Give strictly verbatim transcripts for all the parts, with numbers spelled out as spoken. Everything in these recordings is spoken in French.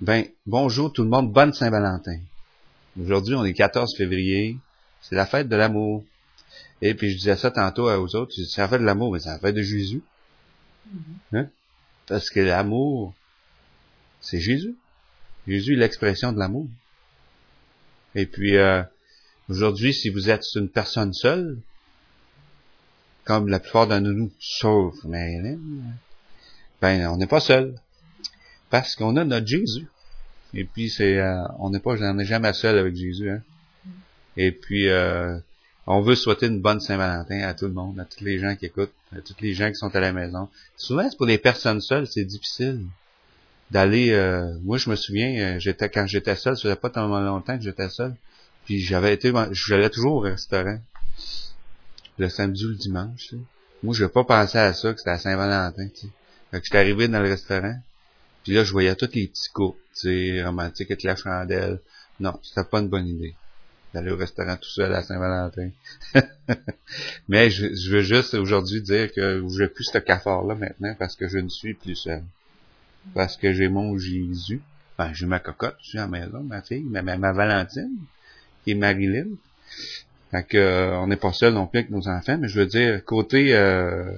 Ben, bonjour tout le monde, bonne Saint-Valentin. Aujourd'hui, on est quatorze février, c'est la fête de l'amour. Et puis je disais ça tantôt aux autres, je dis, c'est la fête de l'amour, mais c'est la fête de Jésus. Hein? Parce que l'amour, c'est Jésus. Jésus est l'expression de l'amour. Et puis, euh, aujourd'hui, si vous êtes une personne seule, comme la plupart de nous, sauf Marilyn, ben, on n'est pas seul. Parce qu'on a notre Jésus. Et puis, c'est, euh, on n'est pas, on n'est jamais seul avec Jésus, hein. Et puis, euh, on veut souhaiter une bonne Saint-Valentin à tout le monde, à tous les gens qui écoutent, à tous les gens qui sont à la maison. Souvent, c'est pour les personnes seules, c'est difficile d'aller, euh, moi, je me souviens, j'étais, quand j'étais seul, ça faisait pas tellement longtemps que j'étais seul. Puis, j'avais été, j'allais toujours au restaurant. Le samedi ou le dimanche, tu sais. Moi, je n'avais pas pensé à ça, que c'était à Saint-Valentin, tu sais. Fait que j'étais arrivé dans le restaurant. Puis là, je voyais tous les petits couples, tu sais, romantiques avec la chandelle. Non, c'était pas une bonne idée d'aller au restaurant tout seul à Saint-Valentin. Mais je, je veux juste aujourd'hui dire que je n'ai plus ce cafard-là maintenant parce que je ne suis plus seul. Parce que j'ai mon Jésus. Enfin, j'ai ma cocotte, je suis à la maison, ma fille, ma, ma, ma Valentine, qui est Marilyn. Fait que, euh, on n'est pas seul non plus avec nos enfants, mais je veux dire, côté... Euh,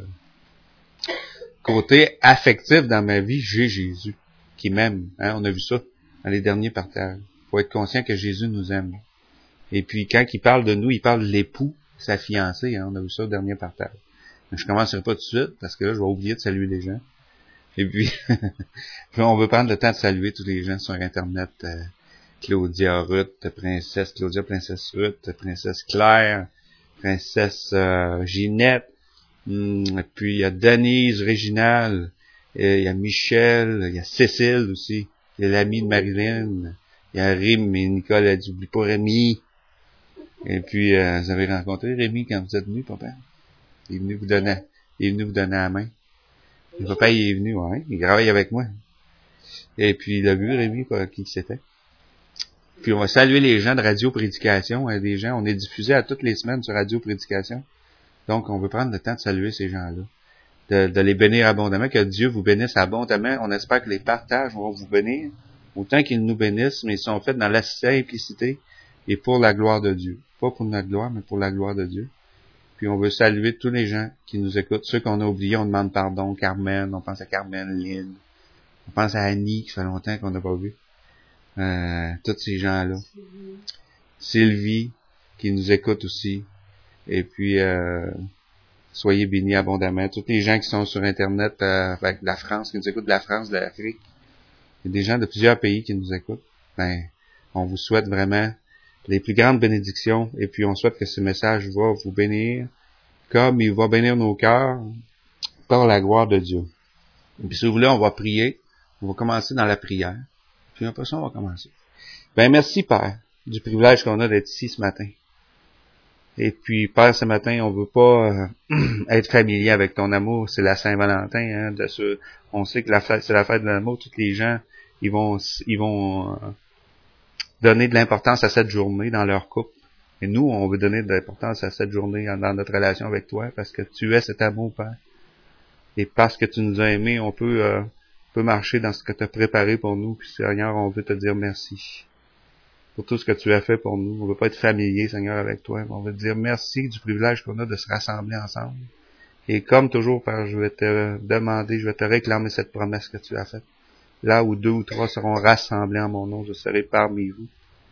Côté affectif dans ma vie, j'ai Jésus qui m'aime. Hein? On a vu ça dans les derniers partages. Il faut être conscient que Jésus nous aime. Et puis quand il parle de nous, il parle de l'époux, sa fiancée. Hein? On a vu ça au dernier partage. Mais je ne commencerai pas tout de suite parce que là, je vais oublier de saluer les gens. Et puis, puis on veut prendre le temps de saluer tous les gens sur Internet. Euh, Claudia Ruth, Princesse Claudia, Princesse Ruth, Princesse Claire, Princesse euh, Ginette. Hum, et puis il y a Denise, Réginal, il y a Michel, il y a Cécile aussi, il y a l'ami de Marilyn, il y a Rémi, et Nicole a dit, oublie pas Rémi. Et puis euh, vous avez rencontré Rémi quand vous êtes venu, papa? Il est venu vous donner, il est venu vous donner la main. Le papa, il est venu, ouais, il travaille avec moi. Et puis il a vu Rémi, quoi, qui c'était. Puis on va saluer les gens de Radio Prédication, hein, des gens, on est diffusé à toutes les semaines sur Radio Prédication. Donc, on veut prendre le temps de saluer ces gens-là, de, de les bénir abondamment, que Dieu vous bénisse abondamment. On espère que les partages vont vous bénir, autant qu'ils nous bénissent, mais ils sont faits dans la simplicité et pour la gloire de Dieu. Pas pour notre gloire, mais pour la gloire de Dieu. Puis on veut saluer tous les gens qui nous écoutent. Ceux qu'on a oubliés, on demande pardon. Carmen, on pense à Carmen, Lynn. On pense à Annie, qui fait longtemps qu'on n'a pas vu. Euh, tous ces gens-là. Sylvie, qui nous écoute aussi. Et puis, euh, soyez bénis abondamment. Tous les gens qui sont sur Internet, euh, avec la France, qui nous écoutent de la France, de l'Afrique. Il y a des gens de plusieurs pays qui nous écoutent. Ben, on vous souhaite vraiment les plus grandes bénédictions. Et puis, on souhaite que ce message va vous bénir comme il va bénir nos cœurs par la gloire de Dieu. Et puis, si vous voulez, on va prier. On va commencer dans la prière. Puis, après ça, on va commencer. Ben, merci, Père, du privilège qu'on a d'être ici ce matin. Et puis, Père, ce matin, on veut pas euh, être familier avec ton amour. C'est la Saint-Valentin, hein, de ce, on sait que la fête, c'est la fête de l'amour. Tous les gens, ils vont, ils vont euh, donner de l'importance à cette journée dans leur couple. Et nous, on veut donner de l'importance à cette journée dans notre relation avec toi, parce que tu es cet amour, Père. Et parce que tu nous as aimés, on peut, euh, on peut marcher dans ce que tu as préparé pour nous. Puis, Seigneur, on veut te dire merci pour tout ce que tu as fait pour nous. On ne veut pas être familier, Seigneur, avec toi. On veut te dire merci du privilège qu'on a de se rassembler ensemble. Et comme toujours, Père, je vais te demander, je vais te réclamer cette promesse que tu as faite. Là où deux ou trois seront rassemblés en mon nom, je serai parmi vous.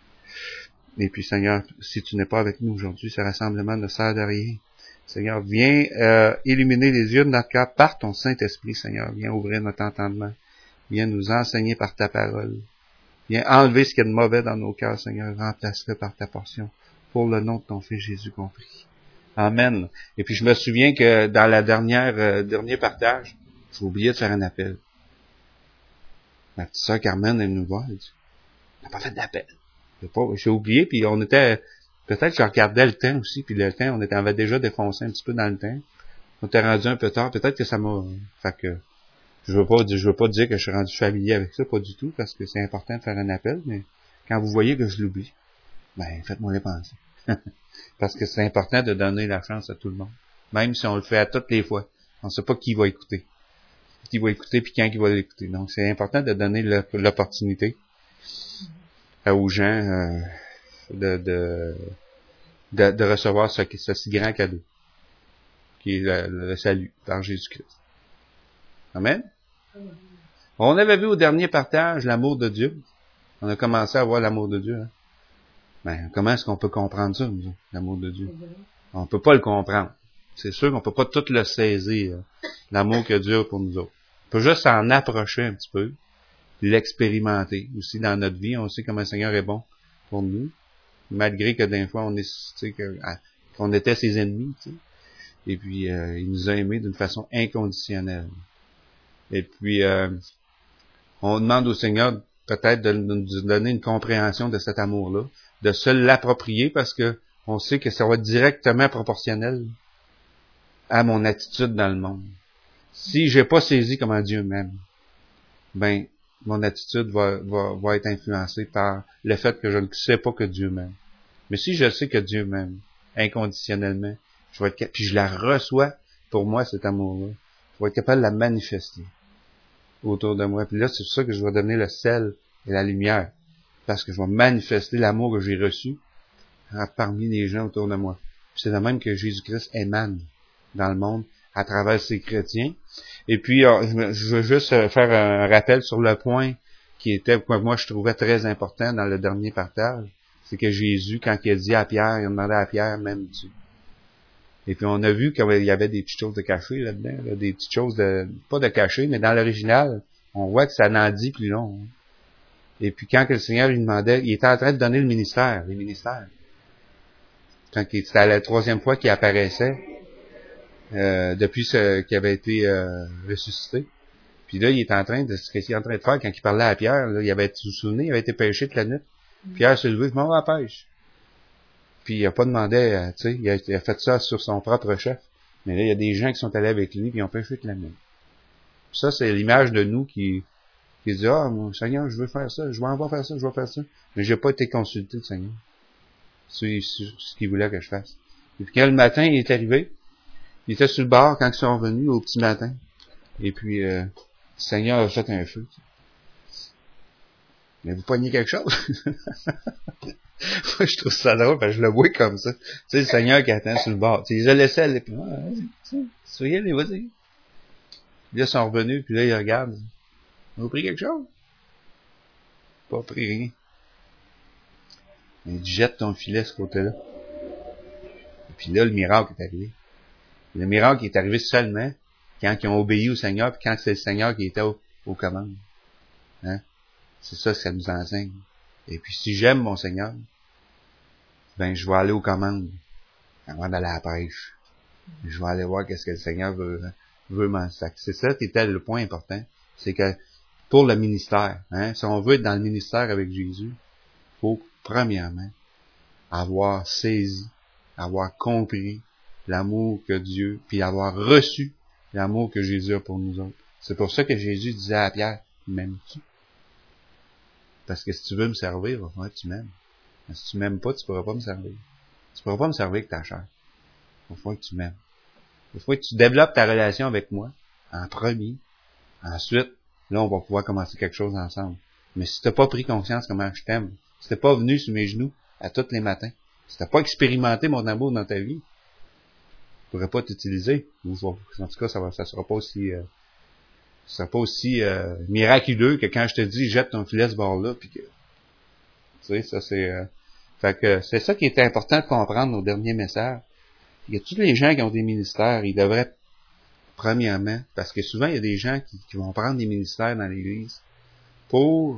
Et puis, Seigneur, si tu n'es pas avec nous aujourd'hui, ce rassemblement ne sert de rien. Seigneur, viens euh, illuminer les yeux de notre cœur par ton Saint-Esprit, Seigneur. Viens ouvrir notre entendement. Viens nous enseigner par ta parole. Viens enlever ce qu'il y a de mauvais dans nos cœurs, Seigneur. Remplace-le par ta portion. Pour le nom de ton Fils Jésus compris. Amen. Et puis je me souviens que dans la dernière euh, dernier partage, j'ai oublié de faire un appel. Ma petite sœur Carmen, elle nous voit. Elle dit, on n'a pas fait d'appel. J'ai, pas, j'ai oublié, puis on était... Peut-être que je regardais le temps aussi, puis le temps, on était, on avait déjà défoncé un petit peu dans le temps. On était rendu un peu tard. Peut-être que ça m'a... Fait que... Je veux pas, je veux pas dire que je suis rendu familier avec ça, pas du tout, parce que c'est important de faire un appel, mais quand vous voyez que je l'oublie, ben, faites-moi les penser. Parce que c'est important de donner la chance à tout le monde. Même si on le fait à toutes les fois. On ne sait pas qui va écouter. qui va écouter, puis quand il va l'écouter. Donc, c'est important de donner l'opportunité aux gens euh, de, de, de, de recevoir ce, ce si grand cadeau, qui est le, le salut par Jésus-Christ. Amen? On avait vu au dernier partage l'amour de Dieu. On a commencé à voir l'amour de Dieu. Hein? Ben, comment est-ce qu'on peut comprendre ça, nous, l'amour de Dieu? On peut pas le comprendre. C'est sûr qu'on peut pas tout le saisir, l'amour que Dieu a pour nous autres. On peut juste s'en approcher un petit peu, l'expérimenter. Aussi dans notre vie, on sait comment le Seigneur est bon pour nous, malgré que des fois on est, tu sais, que, qu'on était ses ennemis, tu sais. Et puis euh, il nous a aimés d'une façon inconditionnelle. Et puis euh, on demande au Seigneur peut-être de nous donner une compréhension de cet amour-là, de se l'approprier parce que on sait que ça va être directement proportionnel à mon attitude dans le monde. Si j'ai pas saisi comment Dieu m'aime, ben mon attitude va, va, va être influencée par le fait que je ne sais pas que Dieu m'aime. Mais si je sais que Dieu m'aime inconditionnellement, je vais être, puis je la reçois pour moi cet amour-là, je vais être capable de la manifester autour de moi. Puis là, c'est pour ça que je vais donner le sel et la lumière, parce que je vais manifester l'amour que j'ai reçu parmi les gens autour de moi. Puis c'est de même que Jésus-Christ émane dans le monde à travers ses chrétiens. Et puis, je veux juste faire un rappel sur le point qui était, que moi je trouvais très important dans le dernier partage, c'est que Jésus, quand il a dit à Pierre, il a demandé à Pierre, m'aimes-tu? Et puis on a vu qu'il y avait des petites choses de cachées là-dedans, là, des petites choses de, pas de cachées, mais dans l'original, on voit que ça n'en dit plus long. Hein. Et puis quand que le Seigneur lui demandait, il était en train de donner le ministère, les ministères. Quand c'était la troisième fois qu'il apparaissait, euh, depuis ce, qu'il avait été euh, ressuscité. Puis là, il est en train de, ce qu'il est en train de faire quand il parlait à Pierre, là, il avait, vous vous souvenez, il avait été pêché toute la nuit. Pierre s'est levé, je m'en vais à la pêche. Puis il a pas demandé, euh, tu sais, il, il a fait ça sur son propre chef. Mais là, il y a des gens qui sont allés avec lui, puis ils ont pêché toute la nuit. Ça, c'est l'image de nous qui, qui dit, ah, mon Seigneur, je veux faire ça, je vais en voir faire ça, je vais faire ça. Mais j'ai pas été consulté, le Seigneur. C'est ce qu'il voulait que je fasse. Et puis quand le matin, il est arrivé, il était sur le bord quand ils sont revenus au petit matin. Et puis, euh, le Seigneur a fait un feu. Mais vous poignez quelque chose? Moi, je trouve ça drôle, parce que je le vois comme ça. Tu sais, le Seigneur qui attend sur le bord. Tu sais, il les a laissés aller, puis, ah, vas-y, soyez allés, vas-y. Puis là, ils sont revenus, puis là, ils regardent. Vous avez pris quelque chose? Pas pris rien. Il dit, jette ton filet, ce côté-là. Et puis là, le miracle est arrivé. Le miracle est arrivé seulement quand ils ont obéi au Seigneur, puis quand c'est le Seigneur qui était au, aux commandes. Hein? C'est ça que ça nous enseigne. Et puis, si j'aime mon Seigneur, ben, je vais aller aux commandes avant d'aller à la pêche. Je vais aller voir qu'est-ce que le Seigneur veut, veut m'en sac. C'est ça qui était le point important. C'est que, pour le ministère, hein, si on veut être dans le ministère avec Jésus, il faut, premièrement, avoir saisi, avoir compris l'amour que Dieu, puis avoir reçu l'amour que Jésus a pour nous autres. C'est pour ça que Jésus disait à Pierre, m'aimes-tu? Parce que si tu veux me servir, il va falloir que tu m'aimes. Mais si tu m'aimes pas, tu pourras pas me servir. Tu pourras pas me servir avec ta chair. Il va falloir que tu m'aimes. Il va falloir que tu développes ta relation avec moi, en premier. Ensuite, là, on va pouvoir commencer quelque chose ensemble. Mais si t'as pas pris conscience comment je t'aime, si t'es pas venu sur mes genoux à tous les matins, si t'as pas expérimenté mon amour dans ta vie, je pourrais pas t'utiliser. En tout cas, ça va, ça sera pas aussi, euh, ça sera pas aussi euh, miraculeux que quand je te dis jette ton filet ce bord-là, puis que, tu sais, ça c'est, euh, fait que c'est ça qui était important de comprendre au dernier message. Il y a tous les gens qui ont des ministères, ils devraient, premièrement, parce que souvent il y a des gens qui, qui vont prendre des ministères dans l'Église pour,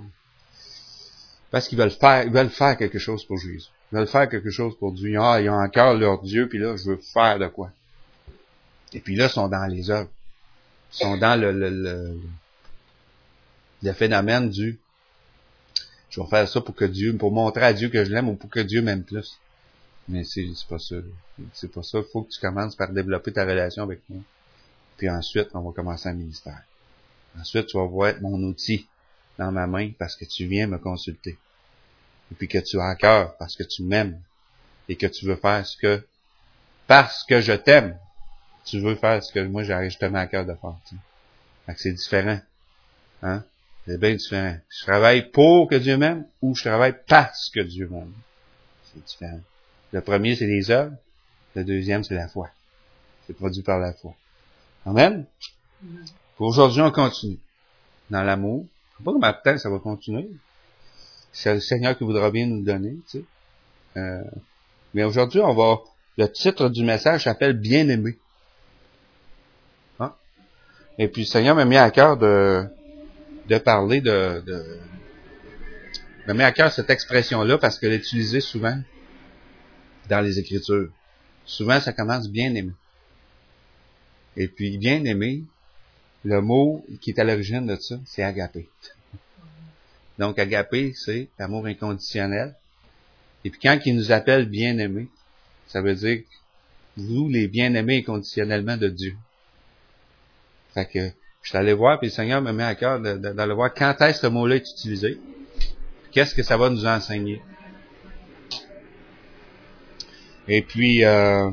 parce qu'ils veulent faire, ils veulent faire quelque chose pour Jésus. Ils veulent faire quelque chose pour Dieu. Ah, ils ont encore leur Dieu, puis là, je veux faire de quoi. Et puis là, ils sont dans les œuvres. Ils sont dans le, le, le, le phénomène du je vais faire ça pour que Dieu, pour montrer à Dieu que je l'aime ou pour que Dieu m'aime plus. Mais c'est, c'est pas ça. C'est pas ça. Il faut que tu commences par développer ta relation avec moi. Puis ensuite, on va commencer un ministère. Ensuite, tu vas voir être mon outil dans ma main parce que tu viens me consulter. Et puis que tu as à cœur parce que tu m'aimes. Et que tu veux faire ce que, parce que je t'aime, tu veux faire ce que moi j'ai justement à cœur de faire. Tu sais. Fait que c'est différent. Hein? C'est bien différent. Je travaille pour que Dieu m'aime ou je travaille parce que Dieu m'aime. C'est différent. Le premier, c'est les œuvres. Le deuxième, c'est la foi. C'est produit par la foi. Amen? Pour aujourd'hui, on continue. Dans l'amour. Je sais pas combien de temps ça va continuer. C'est le Seigneur qui voudra bien nous le donner, tu sais. Euh, mais aujourd'hui, on va, le titre du message s'appelle Bien-aimé. Hein? Et puis, le Seigneur m'a mis à cœur de, de parler de, de, m'a mis à cœur cette expression-là parce qu'elle est utilisée souvent dans les Écritures. Souvent, ça commence bien-aimé. Et puis, bien-aimé, le mot qui est à l'origine de ça, c'est agapé. Donc, agapé, c'est amour inconditionnel. Et puis, quand il nous appelle bien-aimés, ça veut dire vous, les bien-aimés inconditionnellement de Dieu. Fait que, je suis allé voir, puis le Seigneur me met à cœur d'aller voir quand est-ce que ce mot-là est utilisé. Qu'est-ce que ça va nous enseigner. Et puis, euh,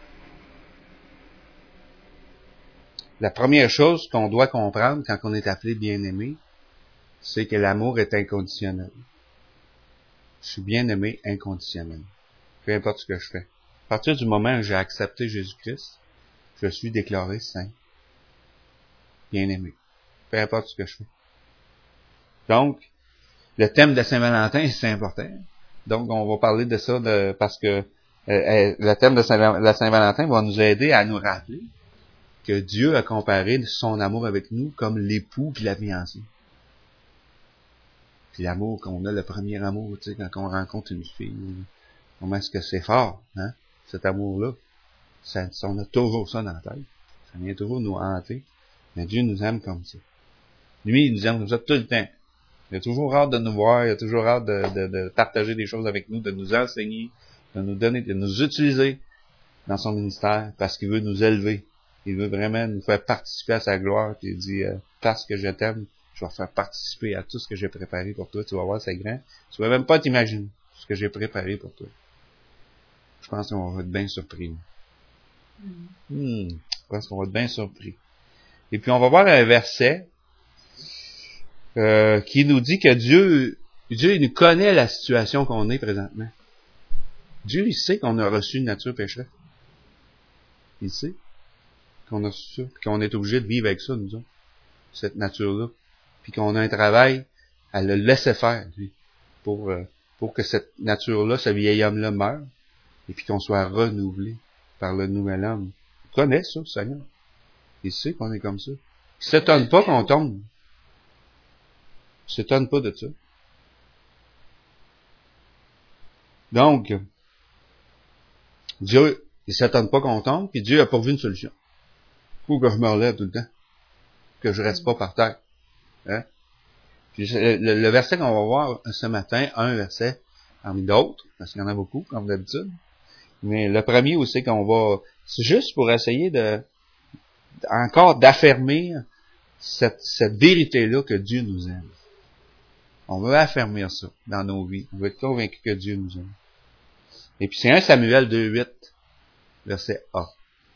la première chose qu'on doit comprendre quand on est appelé bien-aimé, c'est que l'amour est inconditionnel. Je suis bien-aimé inconditionnel. Peu importe ce que je fais. À partir du moment où j'ai accepté Jésus-Christ, je suis déclaré saint. Bien-aimé. Peu importe ce que je fais. Donc, le thème de Saint-Valentin, c'est important. Donc, on va parler de ça de, parce que euh, le thème de Saint-Valentin va nous aider à nous rappeler que Dieu a comparé son amour avec nous comme l'époux puis la fiancée. Puis l'amour qu'on a, le premier amour, tu sais, quand on rencontre une fille, comment est-ce que c'est fort, hein, cet amour-là. Ça, on a toujours ça dans la tête. Ça vient toujours nous hanter. Mais Dieu nous aime comme ça. Lui, il nous aime comme ça tout le temps. Il a toujours hâte de nous voir, il a toujours hâte de, de, de partager des choses avec nous, de nous enseigner, de nous donner, de nous utiliser dans son ministère, parce qu'il veut nous élever. Il veut vraiment nous faire participer à sa gloire. Puis il dit, euh, parce que je t'aime, je vais faire participer à tout ce que j'ai préparé pour toi. Tu vas voir, c'est grand. Tu vas même pas t'imaginer ce que j'ai préparé pour toi. Je pense qu'on va être bien surpris. Hmm, je pense qu'on va être bien surpris. Et puis on va voir un verset euh, qui nous dit que Dieu, Dieu il nous connaît la situation qu'on est présentement. Dieu, il sait qu'on a reçu une nature pécheresse. Il sait qu'on a reçu ça, puis qu'on est obligé de vivre avec ça, nous autres, cette nature-là. Puis qu'on a un travail à le laisser faire, lui, pour, euh, pour que cette nature-là, ce vieil homme-là meure, et puis qu'on soit renouvelé par le nouvel homme. Il connaît ça, le Seigneur. Il sait qu'on est comme ça. Il s'étonne pas qu'on tombe. Il s'étonne pas de ça. Donc, Dieu, il s'étonne pas qu'on tombe, puis Dieu a pourvu une solution. Faut que je me relève tout le temps. Que je reste pas par terre. Hein? Puis le, le verset qu'on va voir ce matin, un verset parmi d'autres, parce qu'il y en a beaucoup, comme d'habitude. Mais le premier aussi qu'on va, c'est juste pour essayer de, encore d'affermir cette, cette vérité-là que Dieu nous aime. On veut affermir ça dans nos vies. On veut être convaincu que Dieu nous aime. Et puis c'est un Samuel deux huit, verset A.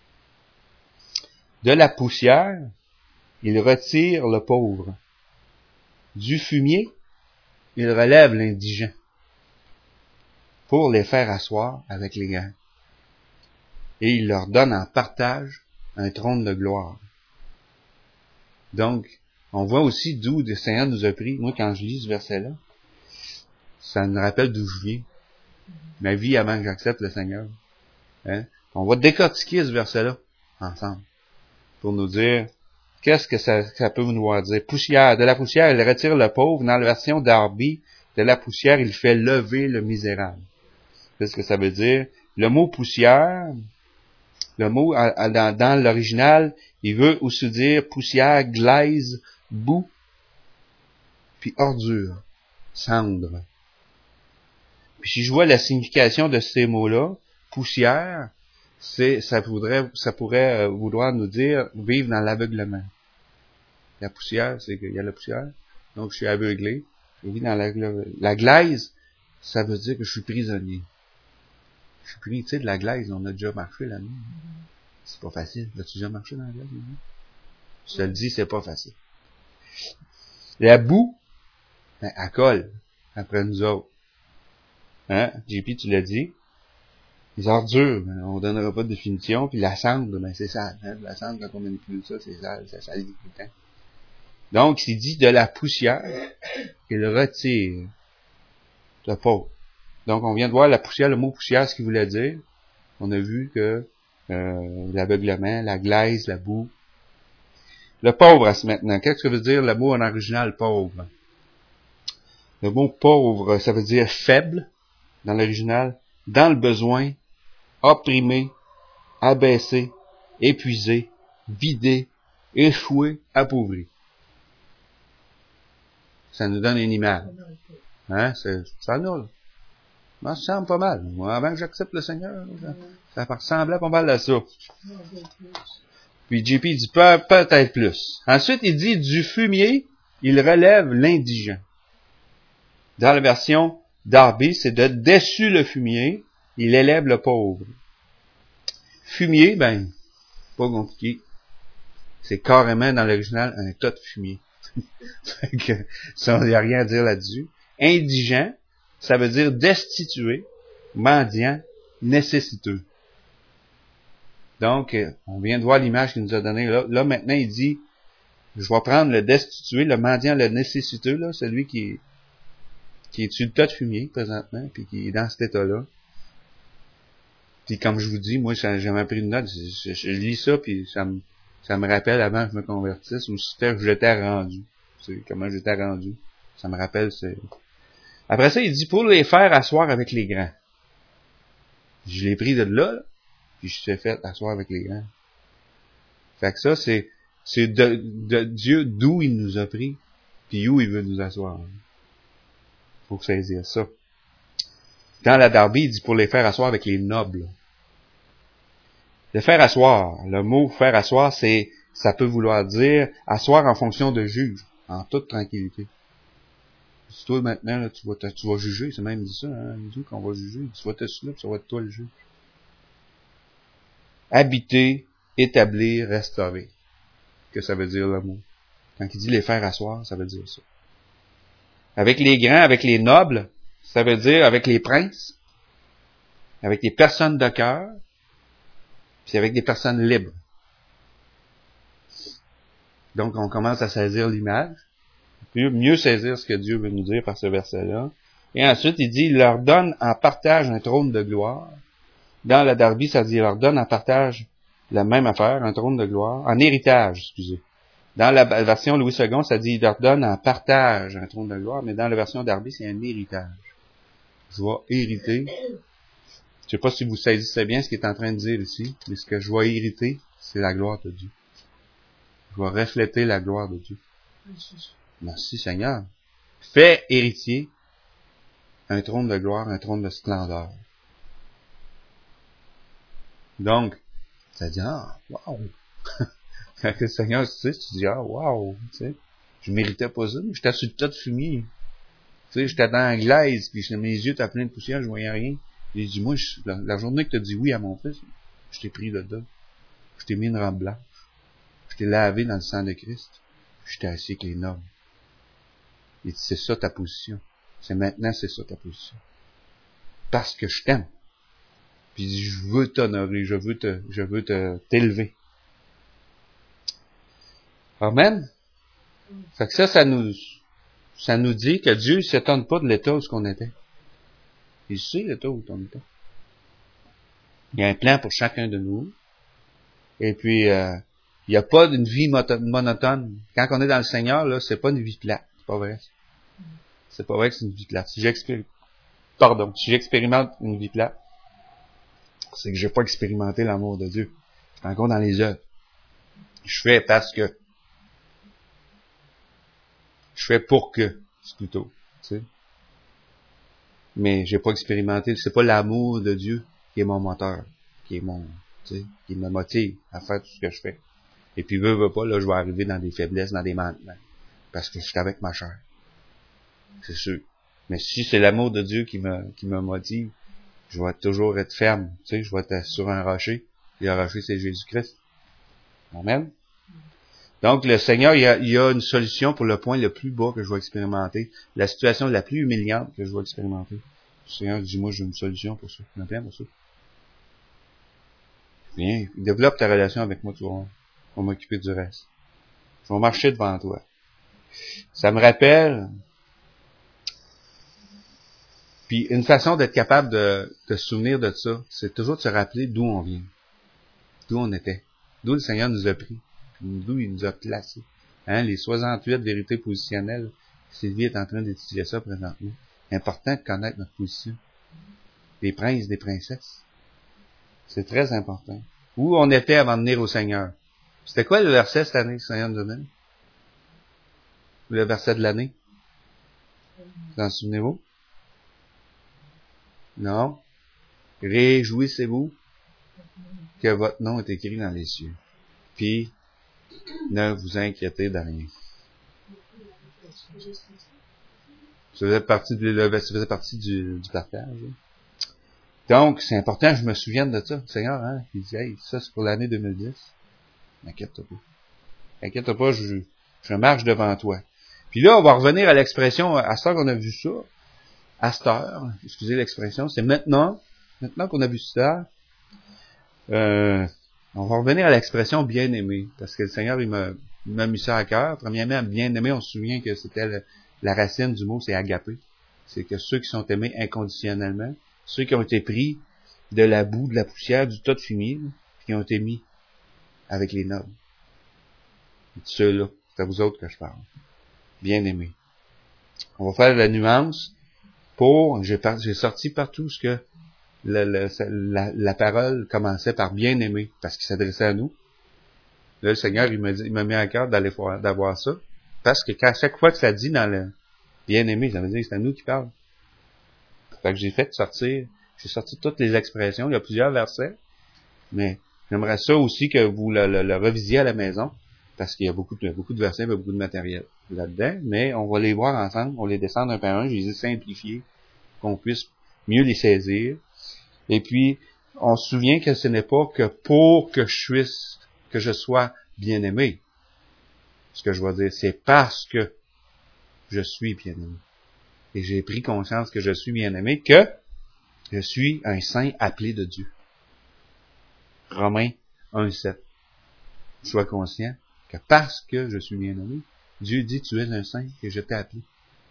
De la poussière, il retire le pauvre. Du fumier, il relève l'indigent. Pour les faire asseoir avec les grands. Et il leur donne en partage un trône de gloire. Donc, on voit aussi d'où le Seigneur nous a pris. Moi, quand je lis ce verset-là, ça me rappelle d'où je viens. Ma vie avant que j'accepte le Seigneur. Hein? On va décortiquer ce verset-là ensemble pour nous dire qu'est-ce que ça, ça peut nous voir dire. Poussière, de la poussière, il retire le pauvre. Dans la version d'Arby, de la poussière, il fait lever le misérable. Qu'est-ce que ça veut dire? Le mot poussière, le mot dans, dans l'original, il veut aussi dire poussière, glaise, boue, puis ordure, cendre. Puis si je vois la signification de ces mots-là, poussière, c'est ça voudrait, ça pourrait vouloir nous dire vivre dans l'aveuglement. La poussière, c'est qu'il y a la poussière, donc je suis aveuglé. Je vis dans la, la glaise, ça veut dire que je suis prisonnier. Je suis pris, tu sais, de la glaise, on a déjà marché là-dedans. C'est pas facile. As-tu déjà marché dans la glaise? Je te le dis, c'est pas facile. La boue, ben, elle colle après nous autres. Hein? J P, tu l'as dit. Les ordures, ben, on donnera pas de définition, puis la cendre, ben, c'est sale. Hein? La cendre, quand on manipule ça, c'est sale, ça salit tout le temps. Donc, il dit de la poussière qu'il retire le pauvre. Donc, on vient de voir la poussière, le mot poussière, ce qu'il voulait dire. On a vu que euh, l'aveuglement, la glaise, la boue. Le pauvre, maintenant, qu'est-ce que veut dire le mot en original pauvre? Le mot pauvre, ça veut dire faible, dans l'original, dans le besoin, opprimé, abaissé, épuisé, vidé, échoué, appauvri. Ça nous donne une image. Hein? C'est, ça nous, ça ressemble pas mal. Moi, avant que j'accepte le Seigneur, ça, ça ressemblait pas mal à ça. Puis J P dit peut, peut-être plus. Ensuite, il dit du fumier, il relève l'indigent. Dans la version Darby, c'est de dessus le fumier, il élève le pauvre. Fumier, ben, pas compliqué. C'est carrément dans l'original un tas de fumier. Ça, il n'y a rien à dire là-dessus. Indigent, ça veut dire destitué, mendiant, nécessiteux. Donc, on vient de voir l'image qu'il nous a donnée. Là, là, maintenant, il dit, je vais prendre le destitué, le mendiant, le nécessiteux, là, celui qui est, qui est sur le tas de fumier, présentement, puis qui est dans cet état-là. Puis, comme je vous dis, moi, j'ai jamais pris une note. Je, je, je lis ça, puis ça me, ça me rappelle avant que je me convertisse, où c'était que j'étais rendu. C'est comment j'étais rendu. Ça me rappelle, c'est... Après ça, il dit, pour les faire asseoir avec les grands. Je l'ai pris de là, là. Puis je suis fait asseoir avec les grands. Fait que ça, c'est, c'est de, de Dieu d'où il nous a pris, puis où il veut nous asseoir. Faut saisir ça. Dans la Darby, il dit pour les faire asseoir avec les nobles. Le faire asseoir, le mot faire asseoir, c'est, ça peut vouloir dire asseoir en fonction de juge, en toute tranquillité. Si toi maintenant, là, tu vas, tu vas juger, c'est même dit ça, hein, il dit qu'on va juger, tu vas te soulever, ça va être toi le juge. Habiter, établir, restaurer. Que ça veut dire le mot. Quand il dit les faire asseoir, ça veut dire ça. Avec les grands, avec les nobles, ça veut dire avec les princes, avec les personnes de cœur, puis avec des personnes libres. Donc, on commence à saisir l'image, puis mieux saisir ce que Dieu veut nous dire par ce verset-là. Et ensuite, il dit, il leur donne en partage un trône de gloire. Dans la Darby, ça dit, il leur donne en partage la même affaire, un trône de gloire, en héritage, excusez. Dans la version Louis second, ça dit, il leur donne en partage un trône de gloire, mais dans la version Darby, c'est un héritage. Je vais hériter. Je sais pas si vous saisissez bien ce qu'il est en train de dire ici, mais ce que je vais hériter, c'est la gloire de Dieu. Je vais refléter la gloire de Dieu. Merci Seigneur. Fais héritier un trône de gloire, un trône de splendeur. Donc, ça dit, ah, wow! Quand le Seigneur, tu sais, tu dis, ah, wow! Tu sais, je méritais pas ça, j'étais sur le tas de fumier. Tu sais, j'étais dans la glaise, puis mes yeux étaient pleins de poussière, je voyais rien. J'ai dit, moi, je, la, la journée que tu as dit oui à mon fils, je t'ai pris de dedans. Je t'ai mis une robe blanche. Je t'ai lavé dans le sang de Christ. Je t'ai assis avec les nobles. Il dit, c'est ça ta position. C'est maintenant, c'est ça ta position. Parce que je t'aime. Puis il dit, je veux t'honorer, je veux te, je veux te, t'élever. Amen. Fait que ça, ça nous, ça nous dit que Dieu ne s'étonne pas de l'état où on était. Il sait l'état où on était. Il y a un plan pour chacun de nous. Et puis, euh, il n'y a pas d'une vie monotone. Quand on est dans le Seigneur, là, c'est pas une vie plate. C'est pas vrai. C'est pas vrai que c'est une vie plate. Si j'expérimente, pardon, si j'expérimente une vie plate, c'est que j'ai pas expérimenté l'amour de Dieu. Je suis encore dans les œuvres. Je fais parce que. Je fais pour que, c'est plutôt, tu sais. Mais j'ai pas expérimenté, c'est pas l'amour de Dieu qui est mon moteur, qui est mon, tu sais, qui me motive à faire tout ce que je fais. Et puis, veux, veux pas, là, je vais arriver dans des faiblesses, dans des manquements. Parce que je suis avec ma chair. C'est sûr. Mais si c'est l'amour de Dieu qui me, qui me motive, je vais toujours être ferme, tu sais, je vais être sur un rocher. Et le rocher, c'est Jésus-Christ. Amen. Donc, le Seigneur, il y a, il y a une solution pour le point le plus bas que je vais expérimenter, la situation la plus humiliante que je vais expérimenter. Le Seigneur dit, moi, j'ai une solution pour ça. Tu m'entends pour ça? Viens, développe ta relation avec moi, tu vas, on va m'occuper du reste. Je vais marcher devant toi. Ça me rappelle, puis une façon d'être capable de, de se souvenir de ça, c'est toujours de se rappeler d'où on vient, d'où on était, d'où le Seigneur nous a pris, d'où il nous a placés. Hein, les soixante-huit vérités positionnelles, Sylvie est en train d'étudier ça présentement. Important de connaître notre position. Des princes, des princesses. C'est très important. Où on était avant de venir au Seigneur. C'était quoi le verset cette année, Seigneur nous donne? Le verset de l'année? Vous en souvenez-vous? Non? Réjouissez-vous que votre nom est écrit dans les cieux. Puis, ne vous inquiétez de rien. Ça faisait partie, de, ça faisait partie du, du partage. Hein? Donc, c'est important que je me souvienne de ça. Seigneur, hein, il dit, hey, ça c'est pour l'année deux mille dix. N'inquiète-toi pas. Inquiète-toi pas, je, je marche devant toi. Puis là, on va revenir à l'expression, à cette heure qu'on a vu ça, à cette heure, excusez l'expression, c'est maintenant, maintenant qu'on a vu ça, euh, on va revenir à l'expression bien-aimé, parce que le Seigneur, il m'a, il m'a mis ça à cœur. Premièrement, bien-aimé, on se souvient que c'était le, la racine du mot, c'est agapé. C'est que ceux qui sont aimés inconditionnellement, ceux qui ont été pris de la boue, de la poussière, du tas de fumier, qui ont été mis avec les nobles. Ceux-là, c'est à vous autres que je parle. Bien-aimés. On va faire la nuance pour, j'ai, par, j'ai sorti partout ce que le, le, la, la parole commençait par bien-aimé, parce qu'il s'adressait à nous. Là, le Seigneur, il m'a dit, il m'a mis à cœur d'aller voir, d'avoir ça, parce que quand, chaque fois que ça dit dans le bien-aimé, ça veut dire que c'est à nous qui parle. Fait que j'ai fait sortir, j'ai sorti toutes les expressions, il y a plusieurs versets, mais j'aimerais ça aussi que vous le, le, le revisiez à la maison, parce qu'il y a beaucoup de, beaucoup de versets, il y a beaucoup de matériel là-dedans, mais on va les voir ensemble, on les descend un par un, je les ai simplifiés, qu'on puisse mieux les saisir. Et puis, on se souvient que ce n'est pas que pour que je puisse, que je sois bien-aimé. Ce que je vais dire, c'est parce que je suis bien-aimé. Et j'ai pris conscience que je suis bien-aimé, que je suis un saint appelé de Dieu. Romains un sept. Sois conscient que parce que je suis bien-aimé, Dieu dit, tu es un saint et je t'ai appelé.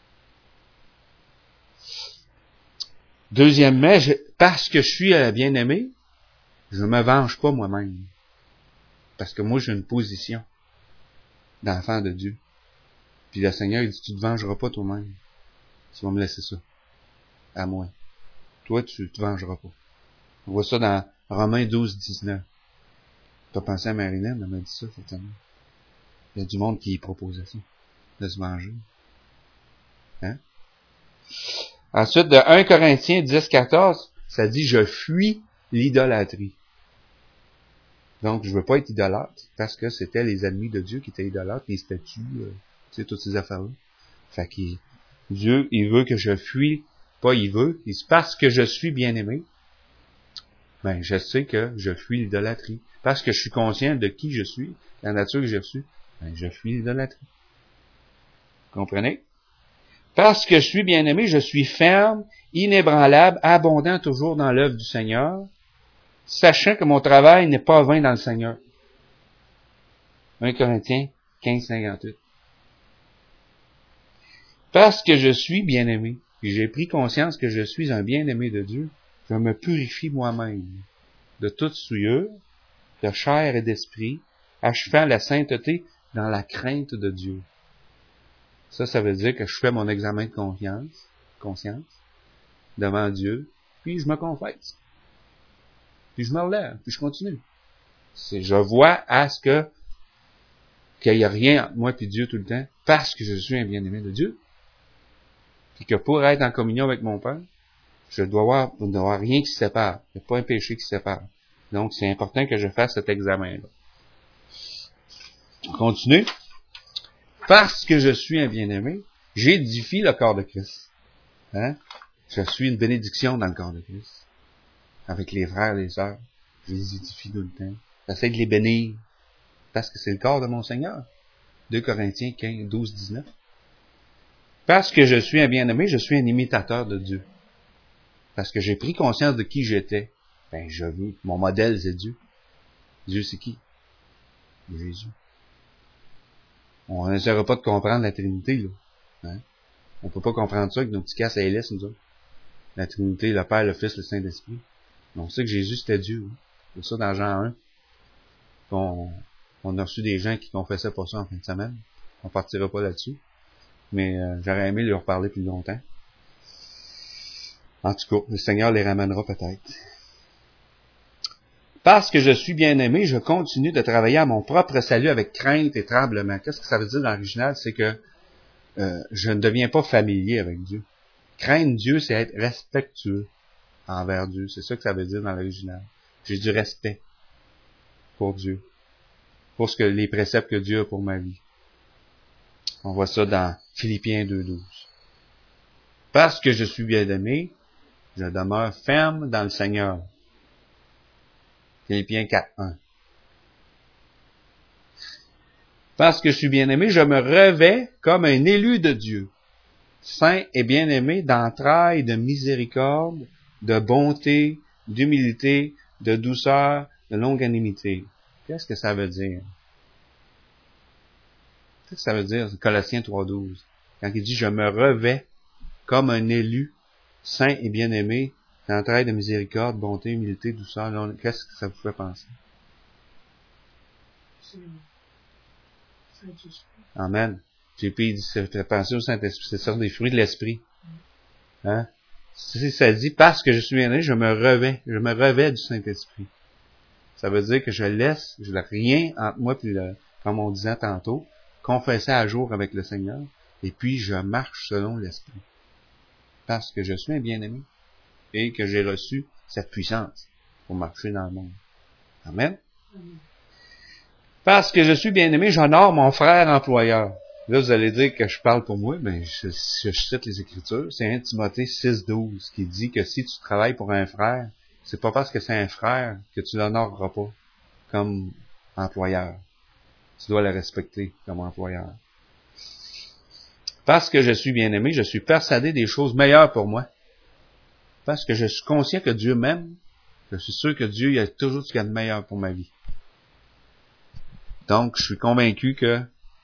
Deuxièmement, je, parce que je suis bien-aimé, je ne me venge pas moi-même. Parce que moi, j'ai une position d'enfant de Dieu. Puis le Seigneur, il dit, tu ne te vengeras pas toi-même. Tu vas me laisser ça. À moi. Toi, tu ne te vengeras pas. On voit ça dans Romains douze dix-neuf. Tu as pensé à Marilyn, elle m'a dit ça cette année. Il y a du monde qui proposait ça. De se venger. Hein? Ensuite, de un Corinthiens dix quatorze, ça dit, je fuis l'idolâtrie. Donc, je veux pas être idolâtre, parce que c'était les ennemis de Dieu qui étaient idolâtres, les statues, euh, tu sais, toutes ces affaires-là. Fait que Dieu, il veut que je fuis, pas il veut, il dit, parce que je suis bien-aimé, ben, je sais que je fuis l'idolâtrie. Parce que je suis conscient de qui je suis, la nature que j'ai reçue, ben, je fuis l'idolâtrie. Comprenez? Parce que je suis bien-aimé, je suis ferme, inébranlable, abondant toujours dans l'œuvre du Seigneur, sachant que mon travail n'est pas vain dans le Seigneur. un Corinthiens quinze cinquante-huit. Parce que je suis bien-aimé, et j'ai pris conscience que je suis un bien-aimé de Dieu, je me purifie moi-même de toute souillure, de chair et d'esprit, achevant la sainteté dans la crainte de Dieu. Ça, ça veut dire que je fais mon examen de confiance, conscience, devant Dieu, puis je me confesse. Puis je me relève, puis je continue. C'est, je vois à ce que, qu'il n'y a rien entre moi et Dieu tout le temps, parce que je suis un bien-aimé de Dieu. Puis que pour être en communion avec mon Père, je dois avoir, il ne doit y avoir rien qui se sépare. Il n'y a pas un péché qui se sépare. Donc, c'est important que je fasse cet examen-là. On continue. Parce que je suis un bien-aimé, j'édifie le corps de Christ. Hein? Je suis une bénédiction dans le corps de Christ. Avec les frères et les sœurs, je les édifie tout le temps. J'essaie de les bénir. Parce que c'est le corps de mon Seigneur. deux Corinthiens quinze, douze, dix-neuf. Parce que je suis un bien-aimé, je suis un imitateur de Dieu. Parce que j'ai pris conscience de qui j'étais. Ben, je veux. Mon modèle, c'est Dieu. Dieu, c'est qui? Jésus. On n'essaiera pas de comprendre la Trinité, là. Hein? On peut pas comprendre ça avec nos petits casses à hélice, nous autres. La Trinité, le Père, le Fils, le Saint-Esprit. Mais on sait que Jésus, c'était Dieu. Hein? C'est ça dans Jean un. On, on a reçu des gens qui confessaient pas ça en fin de semaine. On partira pas là-dessus. Mais euh, j'aurais aimé leur parler plus longtemps. En tout cas, le Seigneur les ramènera peut-être. Parce que je suis bien-aimé, je continue de travailler à mon propre salut avec crainte et tremblement. Qu'est-ce que ça veut dire dans l'original? C'est que euh, je ne deviens pas familier avec Dieu. Craindre Dieu, c'est être respectueux envers Dieu. C'est ça que ça veut dire dans l'original. J'ai du respect pour Dieu, pour ce que les préceptes que Dieu a pour ma vie. On voit ça dans Philippiens deux douze. Parce que je suis bien-aimé, je demeure ferme dans le Seigneur. Philippiens quatre un. Parce que je suis bien-aimé, je me revais comme un élu de Dieu, saint et bien-aimé d'entrailles, de miséricorde, de bonté, d'humilité, de douceur, de longanimité. Qu'est-ce que ça veut dire? Qu'est-ce que ça veut dire, Colossiens trois douze? Quand il dit « Je me revais comme un élu, saint et bien-aimé, d'entrailles, de miséricorde, bonté, humilité, douceur, long... » Qu'est-ce que ça vous fait penser? Amen. J'ai dit, ça fait penser au Saint-Esprit. C'est ça, des fruits de l'Esprit. Hein? Si ça dit, parce que je suis bien-aimé, je me revais. Je me revais du Saint-Esprit. Ça veut dire que je laisse, je laisse rien entre moi puis le, comme on disait tantôt, confesser à jour avec le Seigneur, et puis je marche selon l'Esprit. Parce que je suis un bien-aimé, et que j'ai reçu cette puissance pour marcher dans le monde. Amen. Amen. Parce que je suis bien-aimé, j'honore mon frère employeur. Là, vous allez dire que je parle pour moi, mais je, je, je cite les Écritures. C'est un Timothée six douze qui dit que si tu travailles pour un frère, c'est pas parce que c'est un frère que tu l'honoreras pas comme employeur. Tu dois le respecter comme employeur. Parce que je suis bien-aimé, je suis persuadé des choses meilleures pour moi. Parce que je suis conscient que Dieu m'aime, je suis sûr que Dieu il a toujours ce qu'il y a de meilleur pour ma vie. Donc, je suis convaincu que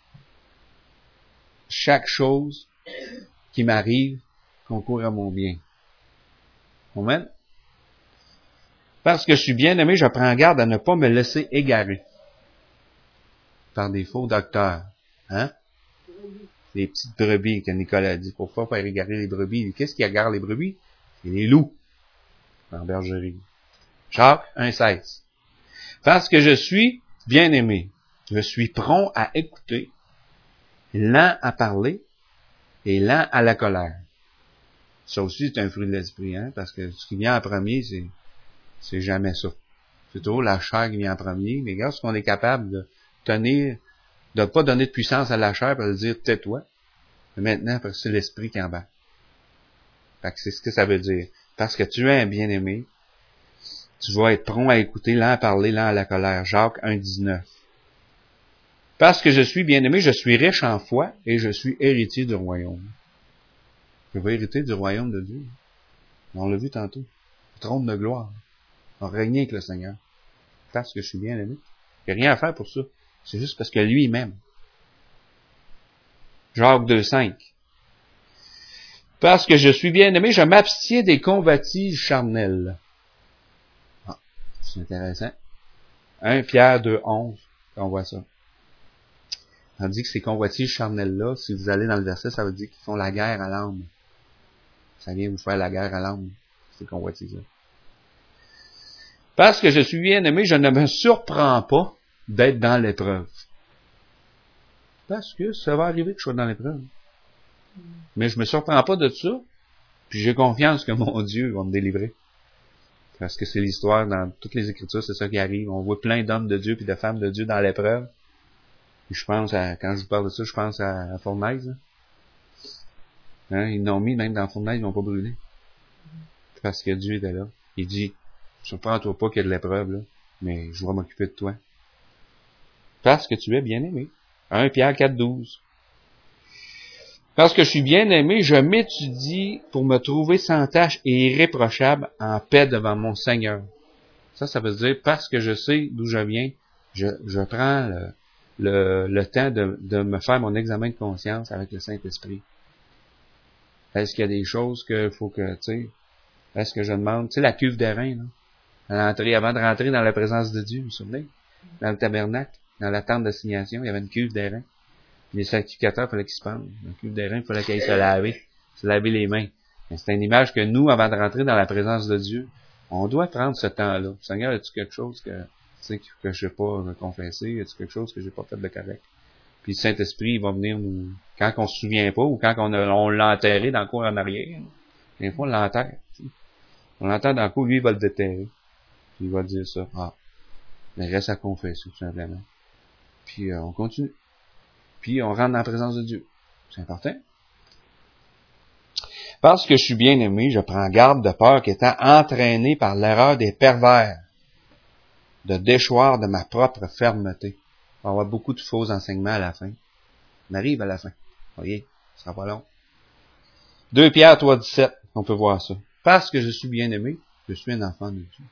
chaque chose qui m'arrive concourt à mon bien. Amen. Parce que je suis bien-aimé, je prends garde à ne pas me laisser égarer par des faux docteurs. Hein? Les petites brebis que Nicolas a dit. Pourquoi faire égarer les brebis? Qu'est-ce qui égare les brebis? C'est les loups en bergerie. Jacques un seize. Parce que je suis bien-aimé, je suis prompt à écouter, lent à parler et lent à la colère. Ça aussi, c'est un fruit de l'esprit, hein, parce que ce qui vient en premier, c'est, c'est jamais ça. C'est toujours la chair qui vient en premier. Mais regarde ce qu'on est capable de tenir, de ne pas donner de puissance à la chair pour dire « tais-toi ». Mais maintenant, parce que c'est l'esprit qui embarque. Fait que c'est ce que ça veut dire. Parce que tu es un bien-aimé, tu vas être prompt à écouter, lent à parler, lent à la colère. Jacques un dix-neuf. Parce que je suis bien-aimé, je suis riche en foi et je suis héritier du royaume. Je vais hériter du royaume de Dieu. On l'a vu tantôt. Le trône de gloire. On va régner avec le Seigneur. Parce que je suis bien-aimé. Il n'y a rien à faire pour ça. C'est juste parce que lui, il m'aime. Jacques deux cinq. Parce que je suis bien-aimé, je m'abstiens des convoitises charnelles. Ah, c'est intéressant. un Pierre deux onze. On voit ça. On dit que ces convoitises charnelles-là, si vous allez dans le verset, ça veut dire qu'ils font la guerre à l'âme. Ça vient vous faire la guerre à l'âme, ces convoitises-là. Parce que je suis bien-aimé, je ne me surprends pas d'être dans l'épreuve. Parce que ça va arriver que je sois dans l'épreuve. Mais je me surprends pas de ça, puis j'ai confiance que mon Dieu va me délivrer. Parce que c'est l'histoire dans toutes les Écritures, c'est ça qui arrive. On voit plein d'hommes de Dieu puis de femmes de Dieu dans l'épreuve. Puis je pense à, quand je vous parle de ça, je pense à, à Fournaise. Hein? Hein? Ils l'ont mis même dans Fournaise, ils l'ont pas brûlé. Parce que Dieu était là. Il dit, surprends-toi pas qu'il y a de l'épreuve, là, mais je vais m'occuper de toi. Parce que tu es bien-aimé. premier Pierre quatre, douze. Parce que je suis bien aimé, je m'étudie pour me trouver sans tache et irréprochable en paix devant mon Seigneur. Ça, ça veut dire, parce que je sais d'où je viens, je, je prends le, le, le temps de, de me faire mon examen de conscience avec le Saint-Esprit. Est-ce qu'il y a des choses que faut que, tu sais, est-ce que je demande, tu sais, la cuve d'airain, là, à l'entrée, avant de rentrer dans la présence de Dieu, vous vous souvenez? Dans le tabernacle, dans la tente d'assignation, il y avait une cuve d'airain. Les sacrificateurs, il fallait qu'ils se pendent. La cuve d'airain, il fallait qu'ils se laver, se laver les mains. C'est une image que nous, avant de rentrer dans la présence de Dieu, on doit prendre ce temps-là. Seigneur, as-tu quelque chose que, tu sais, que je sais pas confesser? As-tu quelque chose que j'ai pas fait de correct? Puis le Saint-Esprit, il va venir nous, quand on se souvient pas, ou quand on, a, on l'a enterré dans le cours en arrière, des fois, on l'enterre. T'sais. On l'enterre dans le cours, lui, il va le déterrer. Puis il va dire ça. Ah, mais reste à confesser, tout simplement. Puis euh, on continue. Puis on rentre dans la présence de Dieu. C'est important. Parce que je suis bien aimé, je prends garde de peur qu'étant entraîné par l'erreur des pervers, de déchoir de ma propre fermeté. On va avoir beaucoup de faux enseignements à la fin. On arrive à la fin. Voyez, ce sera pas long. deux Pierre trois, dix-sept, on peut voir ça. Parce que je suis bien aimé, je suis un enfant de Dieu.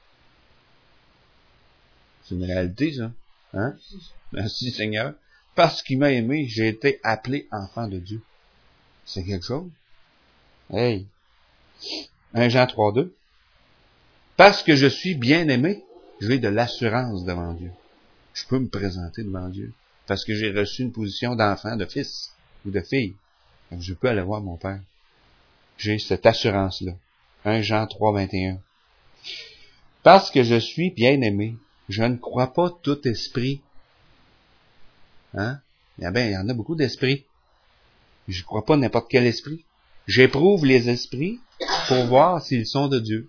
C'est une réalité, ça. Hein? Merci, Seigneur. Parce qu'il m'a aimé, j'ai été appelé enfant de Dieu. C'est quelque chose. Hey! un Jean trois, deux. Parce que je suis bien aimé, j'ai de l'assurance devant Dieu. Je peux me présenter devant Dieu. Parce que j'ai reçu une position d'enfant, de fils ou de fille. Donc je peux aller voir mon Père. J'ai cette assurance-là. un Jean trois, vingt et un. Parce que je suis bien aimé, je ne crois pas tout esprit. Hein? Eh bien, il y en a beaucoup d'esprits. Je ne crois pas n'importe quel esprit. J'éprouve les esprits pour voir s'ils sont de Dieu.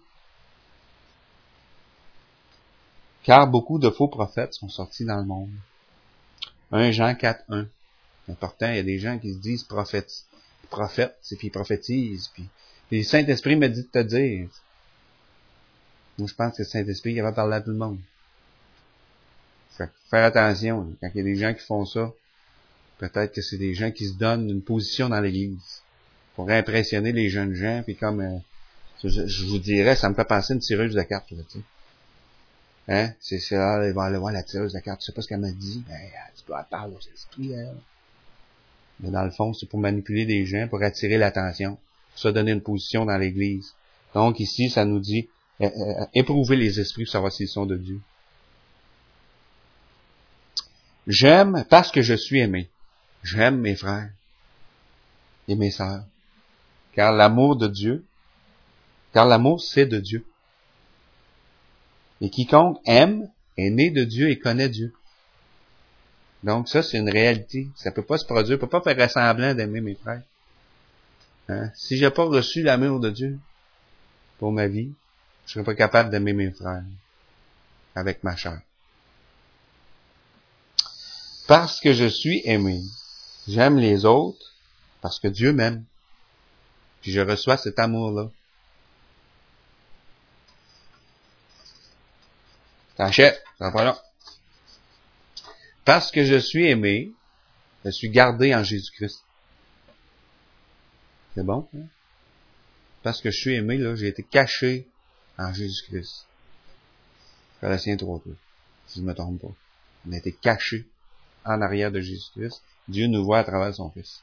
Car beaucoup de faux prophètes sont sortis dans le monde. un Jean quatre, un. C'est important, il y a des gens qui se disent prophètes, prophètes, puis ils prophétisent, puis, puis le Saint-Esprit me dit de te dire. Moi, je pense que le Saint-Esprit, il va parler à tout le monde. Fait que faire attention, quand il y a des gens qui font ça, peut-être que c'est des gens qui se donnent une position dans l'Église pour impressionner les jeunes gens, puis comme euh, je, je vous dirais, ça me fait penser à une tireuse de cartes, là, tu sais. Hein? C'est ça, il va aller voir la tireuse de cartes, tu sais pas ce qu'elle m'a dit, ben, tu dois parler aux esprits, elle. Mais dans le fond, c'est pour manipuler des gens, pour attirer l'attention, pour se donner une position dans l'Église. Donc ici, ça nous dit, euh, euh, éprouver les esprits pour savoir s'ils sont de Dieu. J'aime parce que je suis aimé. J'aime mes frères et mes sœurs. Car l'amour de Dieu, car l'amour c'est de Dieu. Et quiconque aime est né de Dieu et connaît Dieu. Donc ça, c'est une réalité. Ça peut pas se produire, peut pas faire semblant d'aimer mes frères. Hein? Si j'ai pas reçu l'amour de Dieu pour ma vie, je serais pas capable d'aimer mes frères avec ma chair. Parce que je suis aimé, j'aime les autres parce que Dieu m'aime. Puis je reçois cet amour-là. T'achètes, ça va pas là. Parce que je suis aimé, je suis gardé en Jésus-Christ. C'est bon? Hein? Parce que je suis aimé, là, j'ai été caché en Jésus-Christ. Colossiens trois, si je ne me trompe pas. On a été caché en arrière de Jésus-Christ. Dieu nous voit à travers son Fils.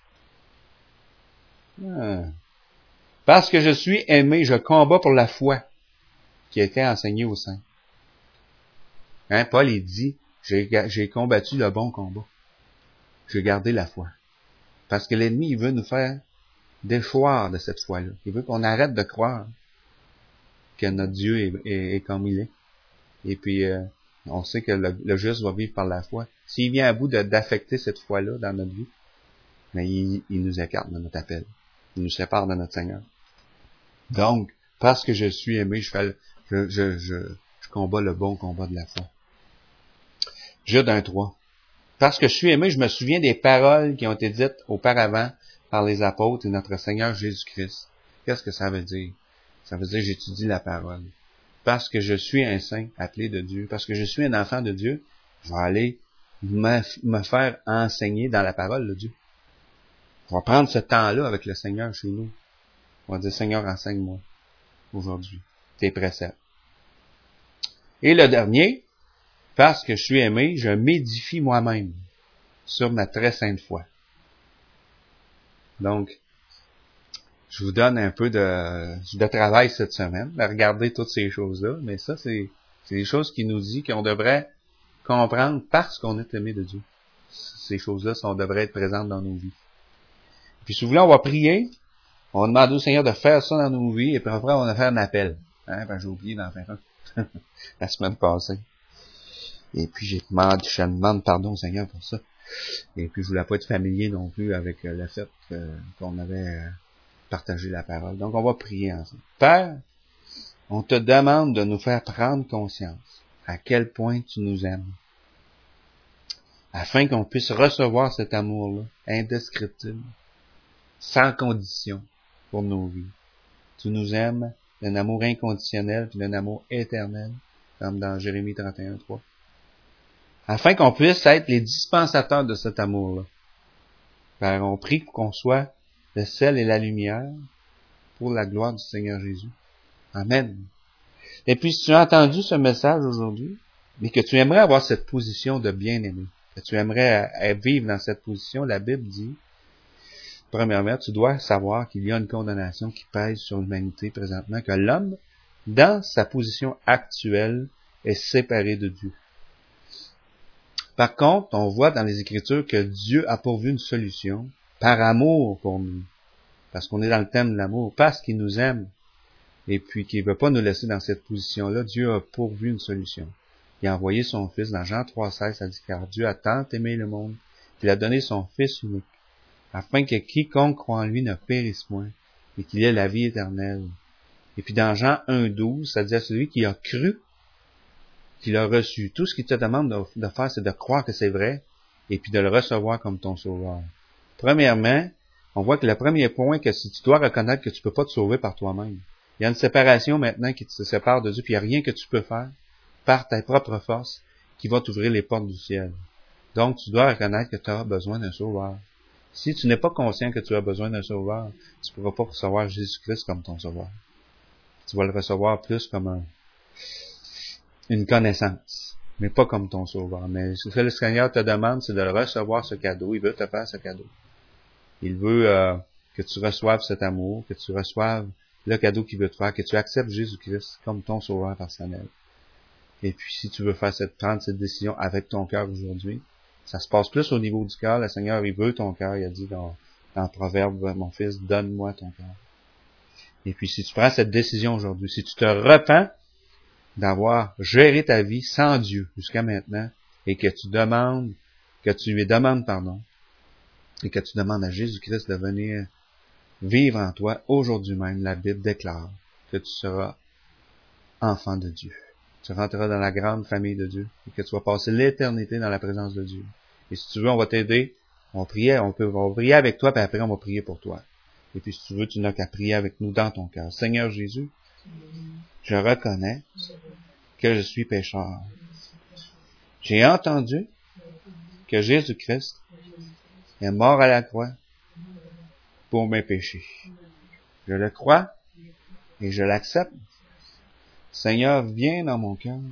Ah. Parce que je suis aimé, je combats pour la foi qui a été enseignée aux saints. Hein, Paul, il dit, j'ai, j'ai combattu le bon combat. J'ai gardé la foi. Parce que l'ennemi, il veut nous faire déchoir de cette foi-là. Il veut qu'on arrête de croire que notre Dieu est, est, est comme il est. Et puis, euh, on sait que le, le juste va vivre par la foi. S'il vient à bout de, d'affecter cette foi-là dans notre vie, mais il, il nous écarte de notre appel. Il nous sépare de notre Seigneur. Donc, parce que je suis aimé, je, fais, je, je, je, je combats le bon combat de la foi. Jude un trois. Parce que je suis aimé, je me souviens des paroles qui ont été dites auparavant par les apôtres et notre Seigneur Jésus-Christ. Qu'est-ce que ça veut dire? Ça veut dire j'étudie la parole. Parce que je suis un saint appelé de Dieu, parce que je suis un enfant de Dieu, je vais aller me, me faire enseigner dans la parole de Dieu. On va prendre ce temps-là avec le Seigneur chez nous. On va dire, Seigneur, enseigne-moi aujourd'hui tes préceptes. Et le dernier, parce que je suis aimé, je m'édifie moi-même sur ma très sainte foi. Donc, je vous donne un peu de, de travail cette semaine, de regarder toutes ces choses-là, mais ça, c'est, c'est des choses qui nous disent qu'on devrait comprendre parce qu'on est aimé de Dieu. Ces choses-là, ça, on devrait être présentes dans nos vies. Puis si vous voulez, on va prier, on va demander au Seigneur de faire ça dans nos vies, et puis après, on va faire un appel. Hein, ben, j'ai oublié d'en faire un la semaine passée. Et puis j'ai demandé, je demande pardon au Seigneur pour ça. Et puis je voulais pas être familier non plus avec le fait euh, qu'on avait euh, partagé la parole. Donc on va prier ensemble. Père, on te demande de nous faire prendre conscience à quel point tu nous aimes, afin qu'on puisse recevoir cet amour-là, indescriptible, sans condition pour nos vies. Tu nous aimes d'un amour inconditionnel puis d'un amour éternel, comme dans Jérémie trente et un, trois. Afin qu'on puisse être les dispensateurs de cet amour-là. Père, on prie qu'on soit le sel et la lumière pour la gloire du Seigneur Jésus. Amen. Et puis, si tu as entendu ce message aujourd'hui, mais que tu aimerais avoir cette position de bien-aimé, que tu aimerais vivre dans cette position, la Bible dit, premièrement, tu dois savoir qu'il y a une condamnation qui pèse sur l'humanité présentement, que l'homme, dans sa position actuelle, est séparé de Dieu. Par contre, on voit dans les Écritures que Dieu a pourvu une solution par amour pour nous. Parce qu'on est dans le thème de l'amour, parce qu'il nous aime et puis qu'il ne veut pas nous laisser dans cette position-là. Dieu a pourvu une solution. Il a envoyé son Fils dans Jean trois seize, ça dit, car Dieu a tant aimé le monde qu'il a donné son Fils unique, afin que quiconque croit en lui ne périsse point, et qu'il ait la vie éternelle. Et puis dans Jean un douze, ça dit à celui qui a cru, qu'il a reçu. Tout ce qu'il te demande de, de faire, c'est de croire que c'est vrai, et puis de le recevoir comme ton sauveur. Premièrement, on voit que le premier point, que si tu dois reconnaître que tu peux pas te sauver par toi-même. Il y a une séparation maintenant qui te sépare de Dieu, puis il n'y a rien que tu peux faire par ta propre force qui va t'ouvrir les portes du ciel. Donc, tu dois reconnaître que tu as besoin d'un sauveur. Si tu n'es pas conscient que tu as besoin d'un sauveur, tu ne pourras pas recevoir Jésus-Christ comme ton sauveur. Tu vas le recevoir plus comme un, une connaissance, mais pas comme ton sauveur. Mais ce que le Seigneur te demande, c'est de le recevoir, ce cadeau. Il veut te faire ce cadeau. Il veut euh, que tu reçoives cet amour, que tu reçoives le cadeau qu'il veut te faire, que tu acceptes Jésus-Christ comme ton sauveur personnel. Et puis, si tu veux faire cette, prendre cette décision avec ton cœur aujourd'hui, ça se passe plus au niveau du cœur. Le Seigneur, il veut ton cœur. Il a dit dans, dans le Proverbe, mon fils, donne-moi ton cœur. Et puis, si tu prends cette décision aujourd'hui, si tu te repens d'avoir géré ta vie sans Dieu jusqu'à maintenant, et que tu demandes, que tu lui demandes pardon, et que tu demandes à Jésus-Christ de venir vivre en toi, aujourd'hui même, la Bible déclare que tu seras enfant de Dieu. Tu rentreras dans la grande famille de Dieu, et que tu vas passer l'éternité dans la présence de Dieu. Et si tu veux, on va t'aider, on va prier, on peut, on va prier avec toi, puis après on va prier pour toi. Et puis si tu veux, tu n'as qu'à prier avec nous dans ton cœur. Seigneur Jésus, je reconnais que je suis pécheur. J'ai entendu que Jésus-Christ est mort à la croix pour mes péchés. Je le crois et je l'accepte. Seigneur, viens dans mon cœur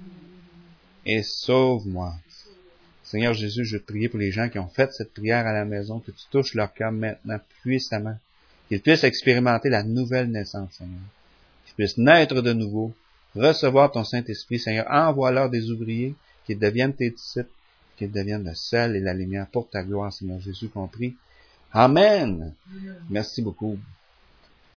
et sauve-moi. Seigneur Jésus, je te prie pour les gens qui ont fait cette prière à la maison, que tu touches leur cœur maintenant puissamment, qu'ils puissent expérimenter la nouvelle naissance, Seigneur. Qu'ils puissent naître de nouveau, recevoir ton Saint-Esprit. Seigneur, envoie-leur des ouvriers, qu'ils deviennent tes disciples, qu'ils deviennent le sel et la lumière pour ta gloire, Seigneur Jésus compris. Amen. Merci beaucoup.